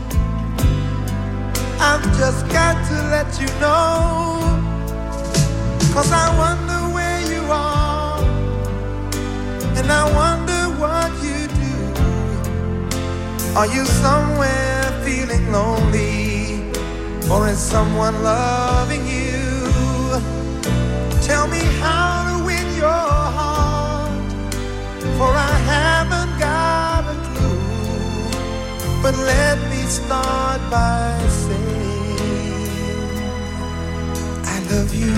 I've just got to let you know, 'cause I wonder where you are, and I wonder what you do. Are you somewhere feeling lonely, or is someone loving you? Tell me how to win your heart, for I haven't got a clue. But let me start by saying I love you.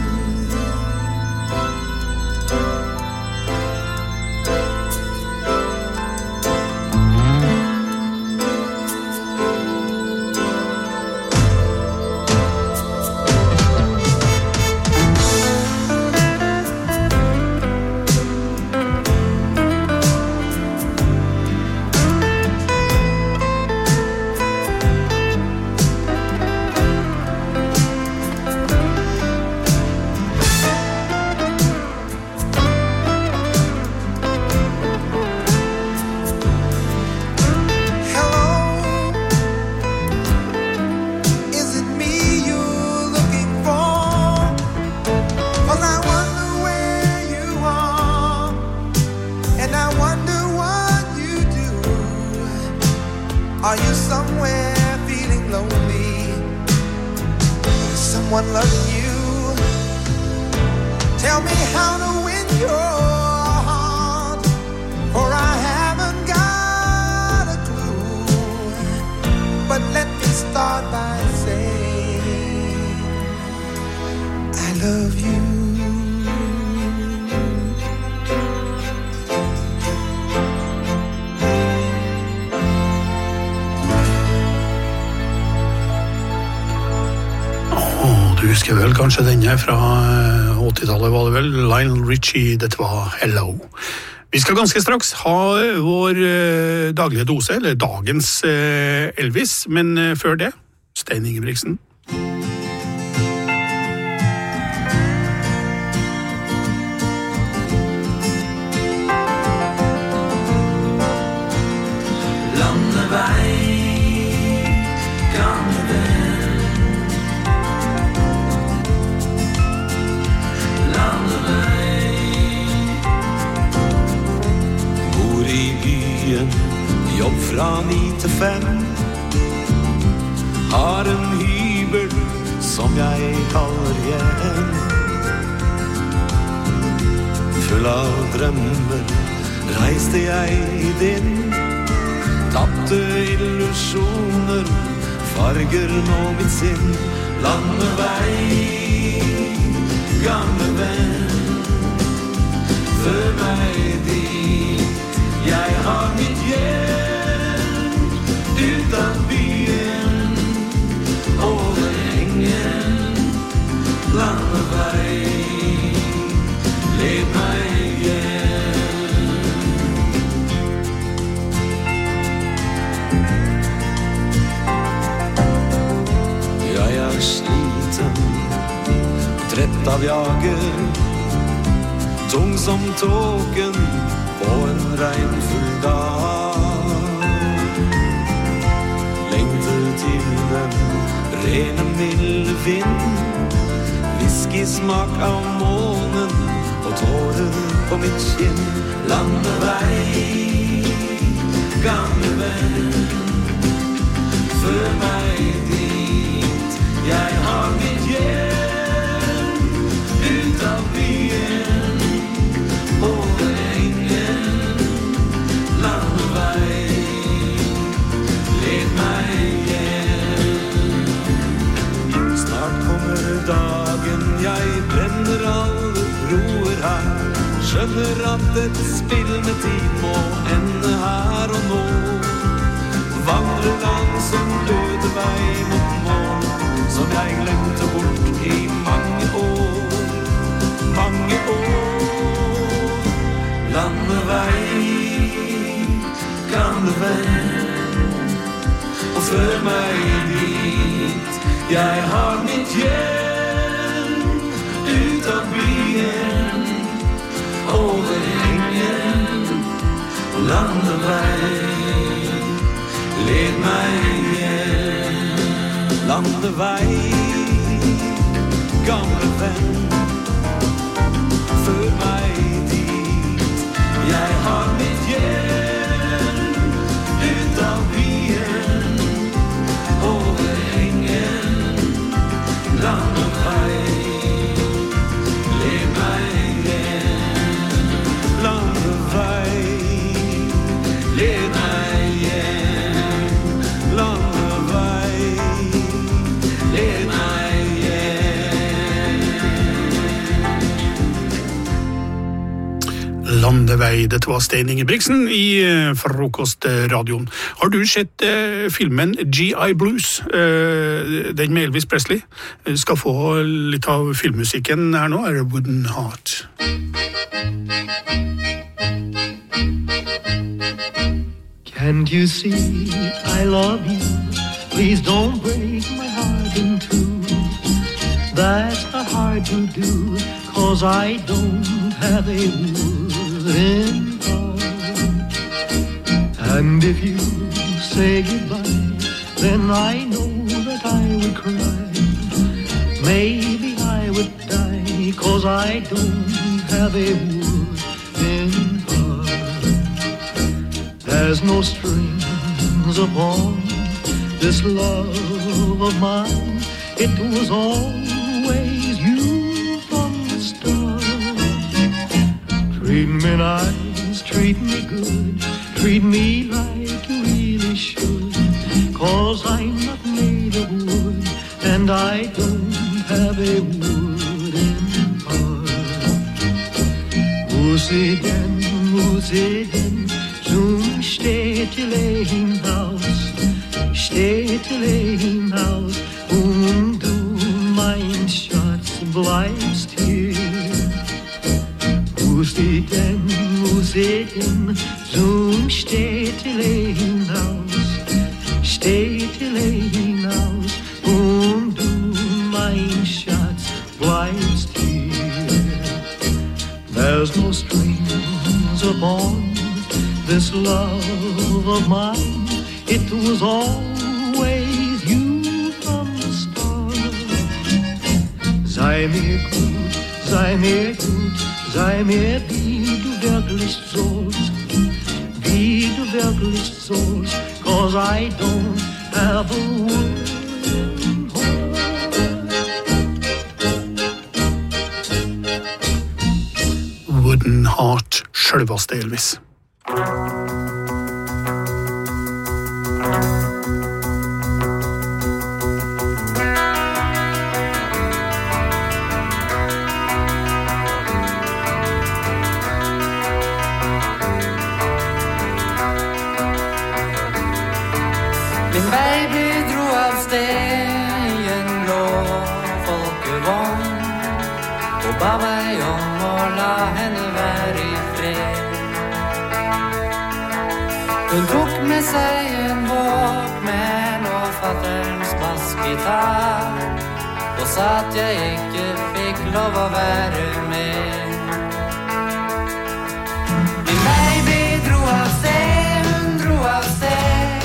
Are you somewhere feeling lonely? Is someone loving you? Tell me how to win your heart, for I haven't got a clue. But let me start by saying I love you. Du husker vel kanskje denne fra 80-tallet, var det vel? Lionel Richie, dette var Hello. Vi skal ganske straks ha vår daglige dose, eller dagens Elvis, men før det, Stein Ingebrigtsen. til 5. Har en hybel som jeg kaller hjem. Full av drømmer reiste jeg inn. Tappte illusioner farger nå mitt sinn. Landevei, gamle venn, før meg dit. Jeg har mitt hjem ut av byen, over engen, landevei. Led meg sliten, trett av jager, tung som tåken på en regnfull dag. Lengter til den rene milde vind, whiskysmak av månen og tårer på mitt kinn. Landevei, gamle venn, før meg dit. Jeg har mitt hjem ut av byen, over engen, landevei. Led meg hjem. Snart kommer dagen, jeg brenner alle broer her. Skjønner at et spill med tid må ende her og nå. Vandrer langs en døde vei mot mål, som jeg glemte bort i mange år, mange år. Landevei, gamle venn, og før meg dit. Jeg har mitt hjem ut av byen, over engen, landevei. Led meg hjem, landevei, gamle venn, før meg dit. Jeg har mitt hjem ut av byen, over engen, landevei. Led meg hjem, landevei, led meg Landevei, dette var Stein Ingebrigtsen i Frokostradioen. Har du sett filmen G.I. Blues, den med Elvis Presley? Skal få litt av filmmusikken her nå, er Wooden Heart. Can't you see I love you? Please don't break my heart in two. That's not hard to do, 'cause I don't have a wooden heart. And if you say goodbye, then I know that I would cry. Maybe I would die, 'cause I don't have a wooden heart. There's no strings upon this love of mine. It was always you from the start. Treat me nice, treat me good, treat me like you really should. 'Cause I'm not made of wood, and I don't have a wooden heart. Musiden, zum steht im Haus, steht im Haus, und du, mein Schatz, bleibst hier. Musiden, zum steht im Haus, steht im Haus, und du, mein Schatz, bleibst hier. There's no strings upon this love of mine. It was always you from the start. Sei mir gut, sei mir gut, sei mir wie du wirklich sollst, wie du wirklich sollst. 'cause I don't have a Wooden Heart, sjølvaste Elvis. Min baby dro av sted I en blå folkevogn og ba meg om å la henne være I fred. Hun tok med seg en Walkman og fatterens bassgitar og sa at jeg ikke fikk lov å være med. Min baby dro av sted, hun dro av sted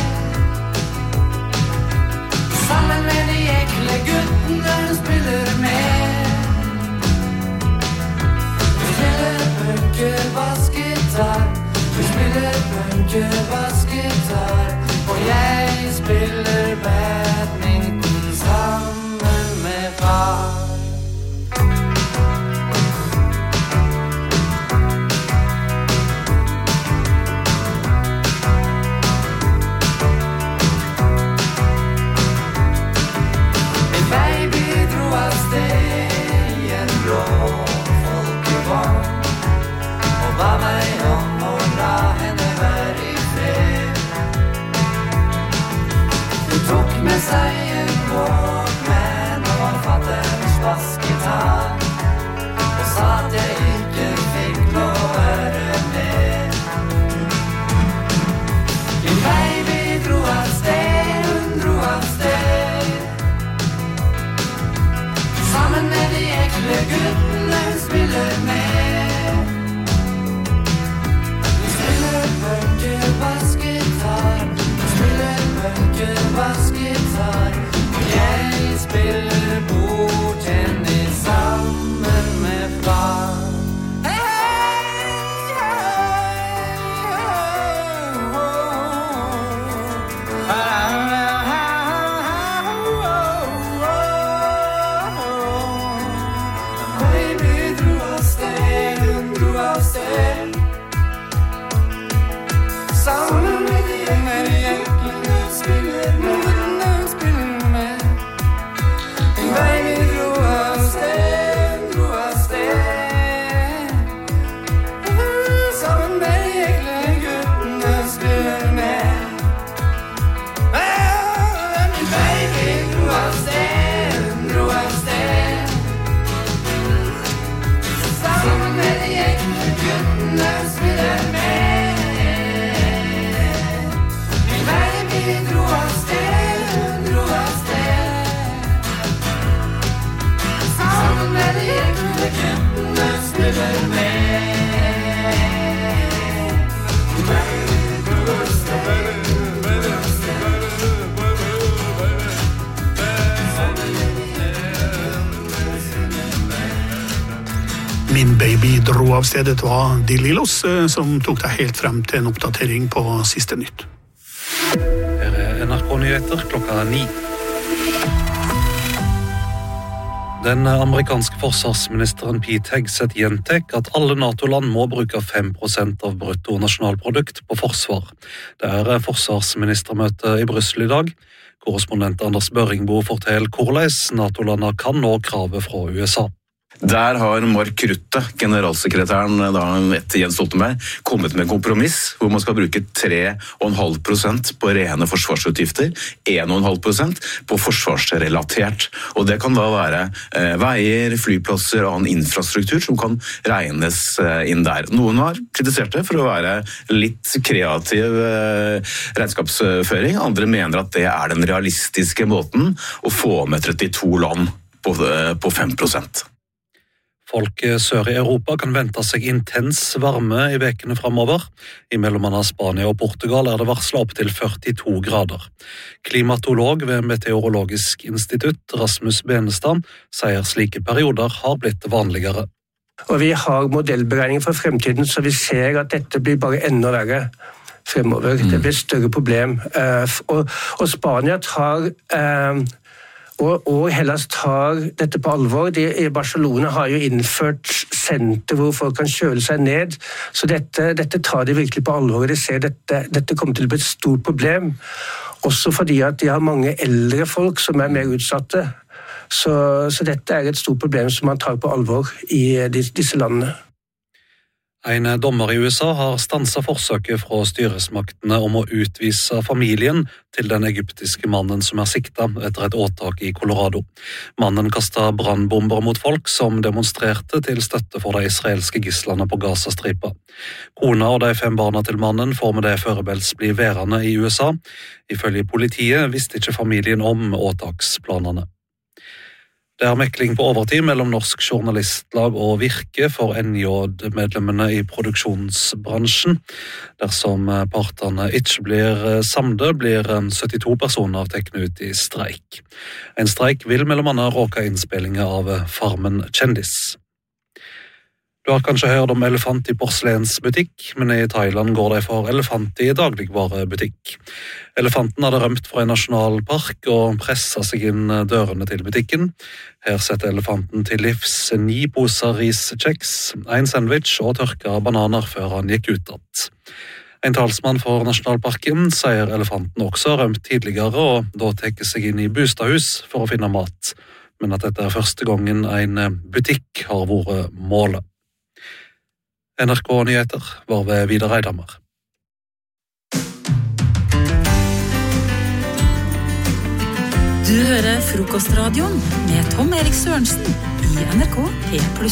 sammen med de ekle guttene hun spiller med. Hun spiller punker-bassgitar, hun spiller punker-bassgitar, og jeg spiller badminton sammen med far. Seg en Walkman og fatterens bassgitar og sa at jeg ikke fikk lov å være med. Min baby dro av sted, hun dro av sted sammen med de ekle guttene hun spiller med. Hun spiller punker-bassgitar, hun spiller punker-bassgitar, jeg spiller bordtennis sammen med far. Baby dro av sted, hun dro av sted sammen med de enkle spiller med. Baby dro av sted sammen med de ekle guttene spiller med. Min baby dro av sted sammen med de ekle guttene spiller med. Min baby dro av sted sammen med de ekle guttene spiller med. Min baby dro av sted. Det var De Lillos som tok deg helt frem til en oppdatering på siste nytt. Her NRK-nyheter klokka 9. Den amerikanske forsvarsministeren Pete Hegseth gjentek at alle NATO-land må bruke 5% av bruttonasjonalprodukt på forsvar. Det forsvarsministermøte I Brussel I dag. Korrespondent Anders Børringbo forteller hvordan NATO-landene kan nå kravet fra USA. Der har Mark Rutte, generalsekretæren etter Jens Stoltenberg, kommet med kompromiss hvor man skal bruke 3,5% på rene forsvarsutgifter, 1,5% på forsvarsrelatert. Og det kan da være veier, flyplasser og annen infrastruktur som kan regnes inn der. Noen har kritisert det for å være litt kreativ regnskapsføring, andre mener at det den realistiske måten å få med 32 land på 5%. Folk sør I Europa kan vente seg intens varme I vekene fremover. I mellommann av Spania og Portugal det varslet opp til 42 grader. Klimatolog ved Meteorologisk institutt, Rasmus Benestad, sier slike perioder har blitt vanligere. Og vi har modellberegninger for fremtiden, så vi ser at dette blir bare enda verre. fremover. Det blir et større problem. Og Spania tar og Hellas tar dette på alvor. Barcelona har jo innført senter hvor folk kan kjøle seg ned, så dette tar de virkelig på alvor. De ser dette kommer til å bli et stort problem, også fordi at de har mange eldre folk som mer utsatte. Så dette et stort problem som man tar på alvor i disse landene. En dommer i USA har stanset forsøket fra styresmaktene om å utvise familien til den egyptiske mannen som siktet etter et åtak i Colorado. Mannen kastet brannbomber mot folk som demonstrerte til støtte for de israelske gislene på Gazastripa. Kona og de 5 barna til mannen får med det foreløpig bli værende i USA. Ifølge politiet visste ikke familien om åtaksplanene. Det mekling på overtid mellom Norsk Journalistlag og Virke for NJ-medlemmene i produksjonsbransjen. Dersom partene ikke blir samde, blir 72 personer teknet ut i streik. En streik vil mellom annet råke innspillinger av Farmen kjendis. Du har kanskje hørt om elefant i porselensbutikk, men i Thailand går de for elefant i dagligvarebutikk. Elefanten hadde rømt fra en nasjonalpark og presset seg inn dørene til butikken. Her setter elefanten til livs 9 poser riskjeks, 1 sandwich og tørka bananer før han gikk ut att. En talsmann for nasjonalparken sier elefanten også har rømt tidligere og da tekker seg inn i bostadhus for å finne mat, men at dette første gangen en butikk har vært målet. NRK Nyheter var ved Vidar Eidhammer. Du hører Frokostradioen med Tom Erik Sørensen i NRK P+.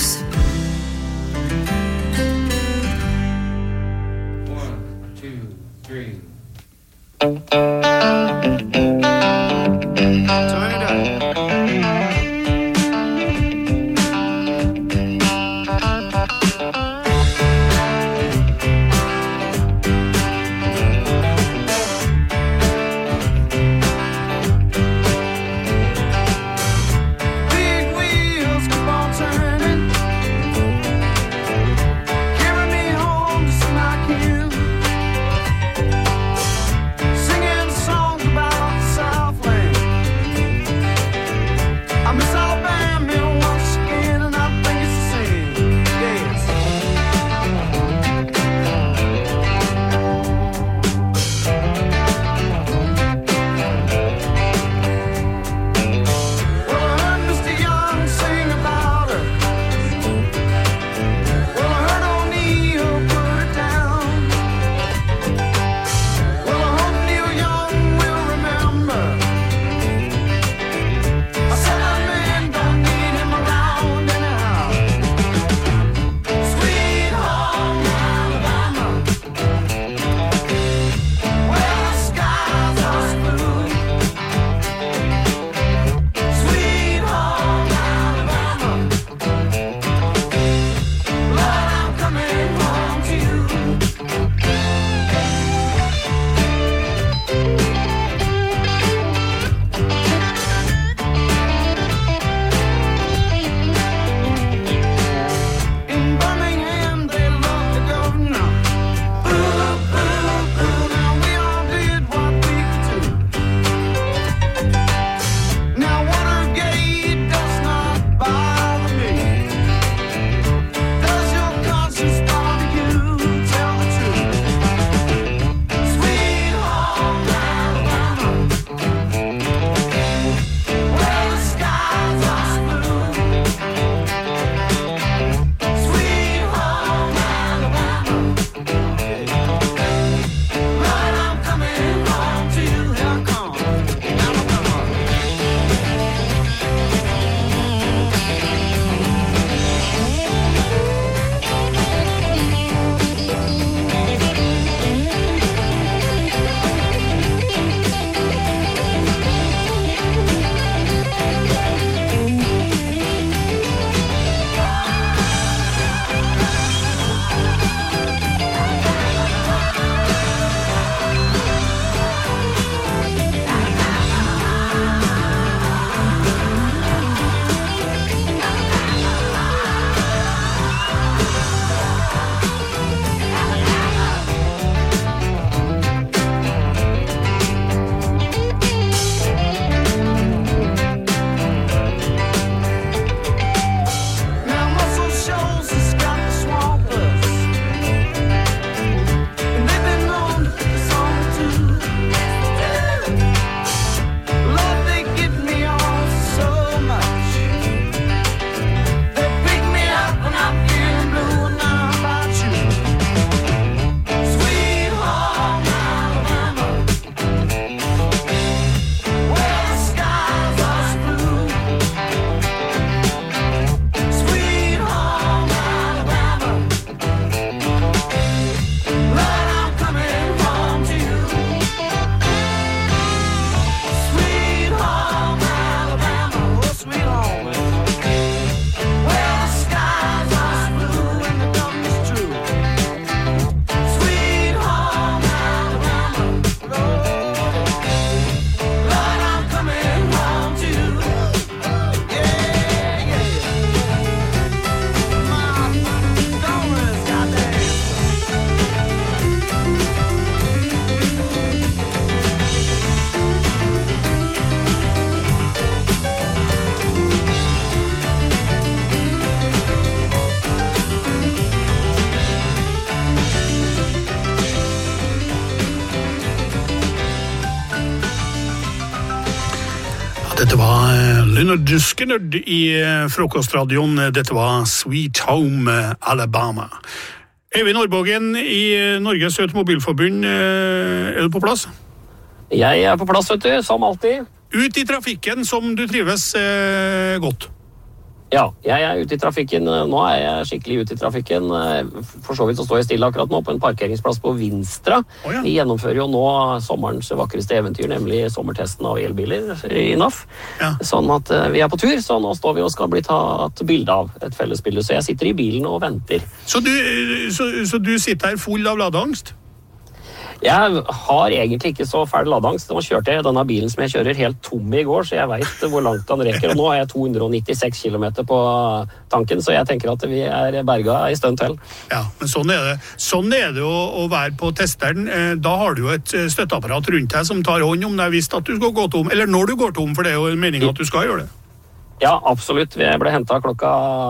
Dette var Lynyrd Skynyrd i Frokostradioen. Dette var Sweet Home Alabama. Øyvind Aarbagen i Norges Automobilforbund, du på plass? Jeg på plass, vet du, som alltid. Ut i trafikken som du trives godt. Ja, jeg ute i trafikken. Nå jeg skikkelig ute i trafikken. For så vidt så står jeg stille akkurat nå på en parkeringsplass på Vinstra. Ja. Vi gjennomfører jo nå sommerens vakreste eventyr, nemlig sommertesten av elbiler i NAF. Ja. Sånn at vi på tur, så nå står vi og skal bli tatt bilde av et fellesbilde. Så jeg sitter i bilen og venter. Så du sitter her full av ladeangst? Jeg har egentlig ikke så fæl ladeangst. Nå kjørte jeg denne bilen som jeg kjører helt tom i går, så jeg vet hvor langt den rekker. Og nå har jeg 296 kilometer på tanken, så jeg tenker at vi berga i stund til. Ja, men sånn det. Sånn det å være på testeren. Da har du jo et støtteapparat rundt deg som tar hånd om deg hvis at du skal gå tom, eller når du går tom, for det er jo meningen at du skal gjøre det. Ja, absolutt. Vi ble hentet klokka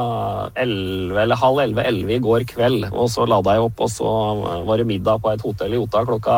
11 eller halv 11 i går kveld, og så ladet jeg opp, og så var det middag på et hotell i Ota klokka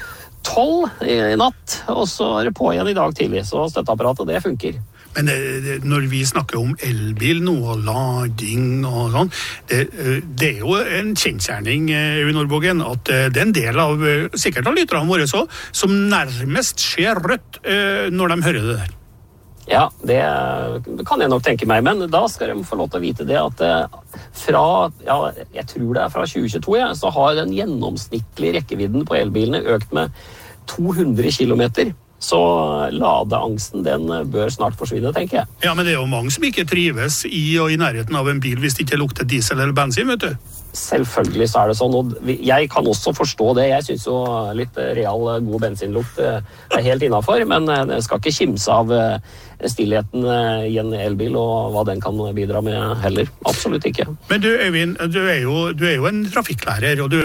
12 i natt, og så var det på igjen i dag tidlig, så støtteapparatet, det funker. Men når vi snakker om elbil nå, og lading og sånn, det jo en kjensgjerning, Øyvind Aarbagen, at det en del av, sikkert av lytterne våre så, som nærmest ser rødt når de hører det der. Ja, det kan jeg nok tenke meg, men da skal de få lov til å vite det at fra, jeg tror det fra 2022, så har den gjennomsnittlige rekkevidden på elbilene økt med 200 kilometer. Så ladeangsten, den bør snart forsvinne, tenker jeg. Ja, men det jo mange som ikke trives i og i nærheten av en bil hvis det ikke lukter diesel eller bensin, vet du. Selvfølgelig så det sånn, og jeg kan også forstå det. Jeg synes jo litt real god bensinlukt helt innenfor, men jeg skal ikke kimse av stillheten i en elbil og hva den kan bidra med heller. Absolutt ikke. Men du, Øyvind, du er jo en trafikklærer, og du